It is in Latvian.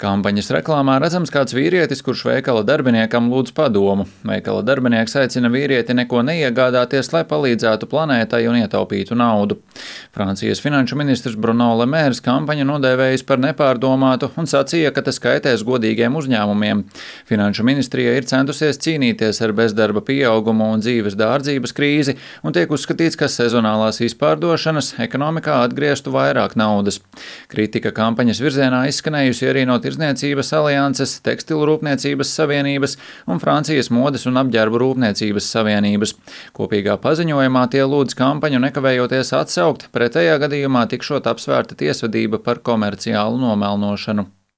Kampaņas reklāmā redzams kāds vīrietis, kurš veikala darbiniekam lūdz padomu. Veikala darbinieks aicina vīrieti neko neiegādāties, lai palīdzētu planētai un ietaupītu naudu. Francijas finanšu ministrs Bruno Le Maire kampaņu nodēvējis par nepārdomātu un sacīja, ka tas kaitēs godīgiem uzņēmumiem. Finanšu ministrija ir centusies cīnīties ar bezdarba pieaugumu un dzīves dārdzības krīzi, un tiek uzskatīts, ka sezonālās izpārdošanas ekonomikā atgrieztu vairāk naudas. Kritika kampaņas virzienā izskanējusi arī no Tirdzniecības alianses, Tekstilu rūpniecības savienības un Francijas modes un apģērbu rūpniecības savienības. Kopīgā paziņojumā tie lūdz kampaņu nekavējoties atsaukt, pretējā gadījumā tikšot apsvērta tiesvedība par komerciālu nomelnošanu.